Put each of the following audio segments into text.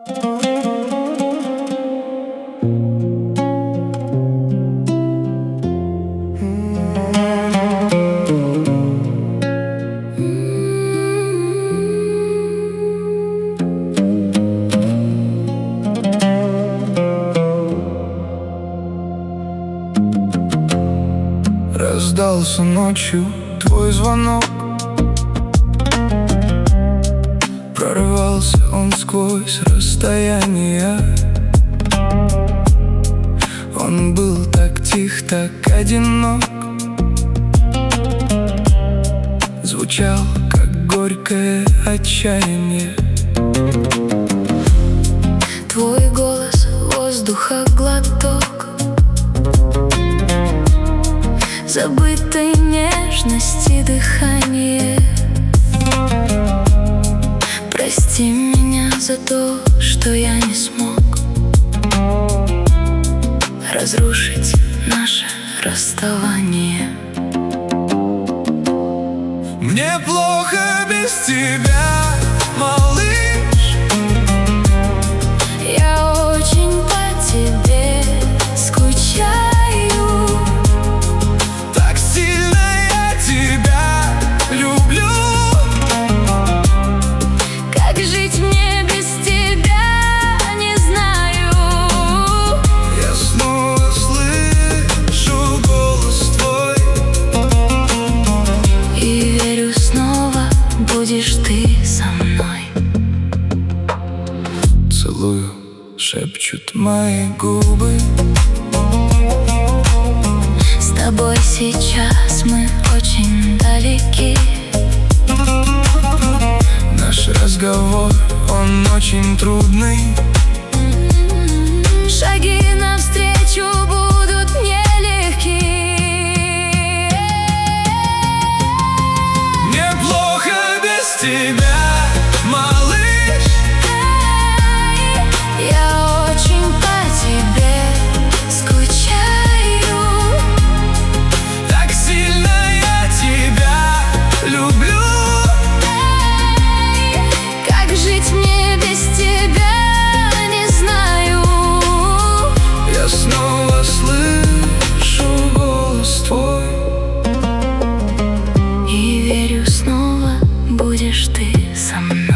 Раздался ночью твой звонок, прорвался он сквозь расстояние. Он был так тих, так одинок, звучал, как горькое отчаяние. Твой голос, воздуха глоток забытой нежности дыхание. Прости меня за то, что я не смог разрушить наше расставание. Мне плохо без тебя, малыш. Я очень по тебе скучаю. Так сильно я тебя люблю. Как жить мне без тебя, не знаю. Я снова слышу голос твой И верю, снова будешь ты со мной. Целую, шепчут мои губы. С тобой сейчас мы очень далеки. Наш разговор, он очень трудный. Шаги навстречу будут нелегки. Мне плохо без тебя, малыш. Я очень по тебе скучаю. Так сильно я тебя люблю. Как жить мне без тебя, не знаю. Я снова слышу голос твой И верю, снова будешь ты со мной.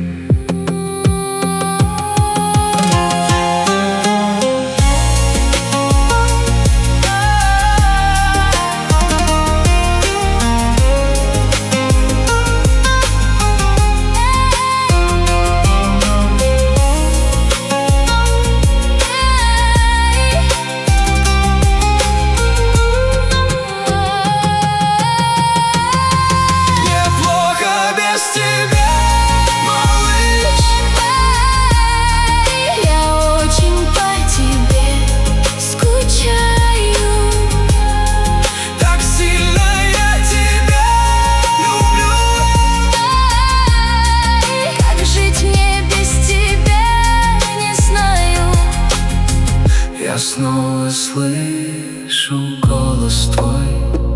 Я снова слышу голос твой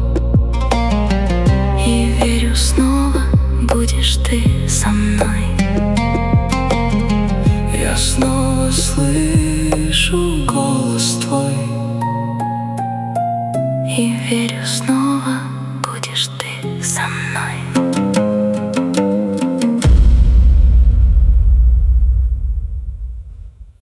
И верю, снова будешь ты со мной. Я снова слышу